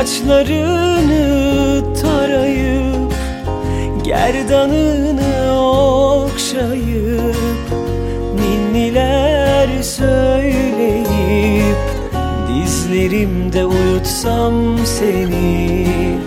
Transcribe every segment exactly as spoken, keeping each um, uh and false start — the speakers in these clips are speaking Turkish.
Saçlarını tarayıp gerdanını okşayıp ninniler söyleyip dizlerimde uyutsam seni.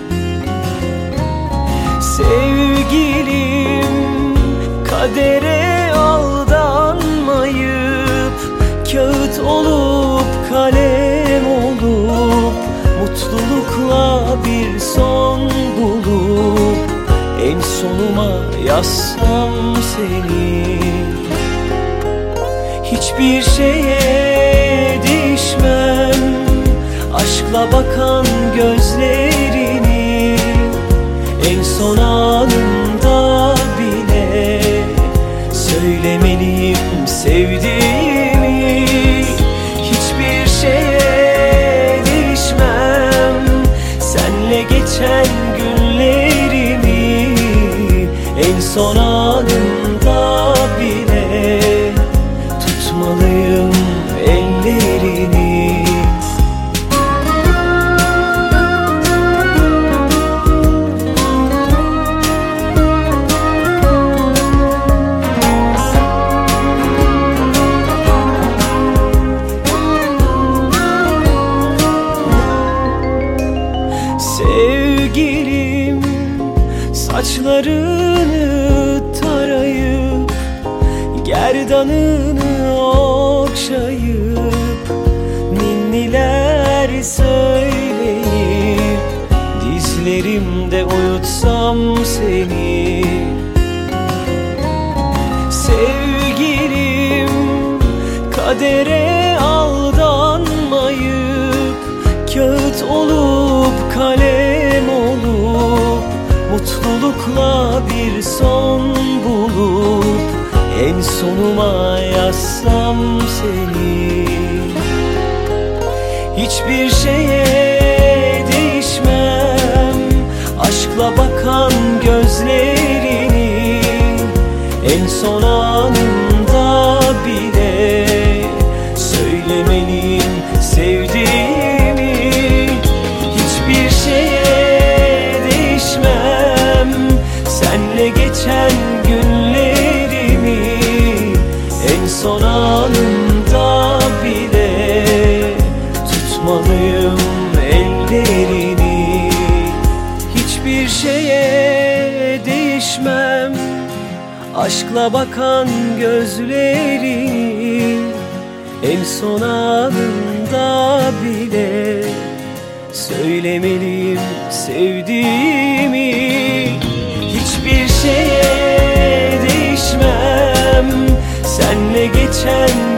Sevgilim, kadere aldanmayıp kağıt olup kalem olup mutlulukla bir son bulup en sonuma yazsam seni. Hiçbir şeye değişmem aşkla bakan gözlerini, en son anımda bile söylemeliyim sevdiğimi. Hiçbir şeye değişmem senle geçen günlerimi, en son anımda bile tutmalıyım ellerini. Sevgilim, saçlarını tarayıp gerdanını okşayıp ninniler söyleyip dizlerimde uyutsam seni. Sevgilim, kadere aldanmayıp kağıt olup kalem olup mutlulukla bir son bulup en sonuma yazsam seni. Hiçbir şeye değişmem aşkla bakan gözlerini, en son anımda bile söylemeliyim sevdiğimi. Hiçbir şeye değişmem senle geçen günlerimi, en son anımda bile tutmalıyım ellerini. Hiçbir şeye değişmem aşkla bakan gözlerini, en son anımda bile söylemeliyim sevdiğimi. Hiçbir şeye değişmem senle geçen